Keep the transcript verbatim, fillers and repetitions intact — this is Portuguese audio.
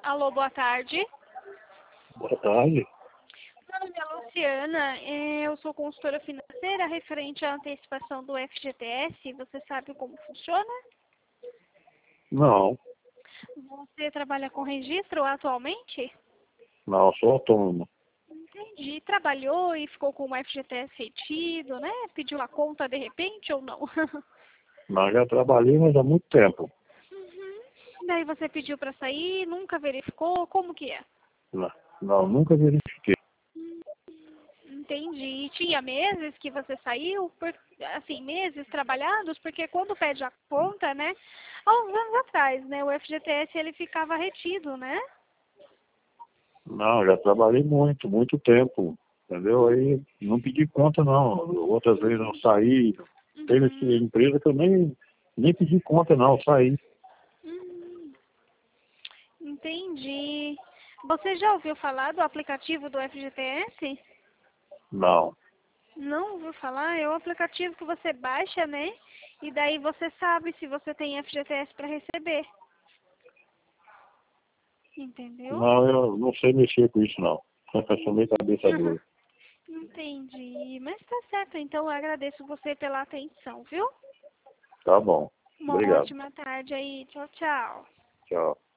Alô, boa tarde. Boa tarde. Meu nome é Luciana, eh, eu sou consultora financeira referente à antecipação do F G T S. Você sabe como funciona? Não, Você trabalha com registro atualmente? não, sou autônomo. Entendi. Trabalhou e ficou com o F G T S retido, né? Pediu a conta de repente ou não? Não, já trabalhei, mas há muito tempo. Uhum. Daí você pediu para sair, nunca verificou, como que é? Não, não, nunca verifiquei. Entendi. Tinha meses que você saiu, por, assim, meses trabalhados, porque quando pede a conta, né, há uns anos atrás, né, o F G T S ele ficava retido, né? Não, já trabalhei muito, muito tempo. Entendeu? Aí não pedi conta, não. Outras vezes eu saí. Teve essa Uhum. empresa que eu nem, nem pedi conta, não, saí. Hum, entendi. Você já ouviu falar do aplicativo do F G T S? Não. Não ouviu falar? É o aplicativo que você baixa, né? E daí você sabe se você tem F G T S para receber. Entendeu? Não, eu não sei mexer com isso, não. Sou meio cabeça dura. Entendi. Mas tá certo, então eu agradeço você pela atenção, viu? Tá bom. Uma Obrigado. ótima tarde aí. Tchau, tchau. Tchau.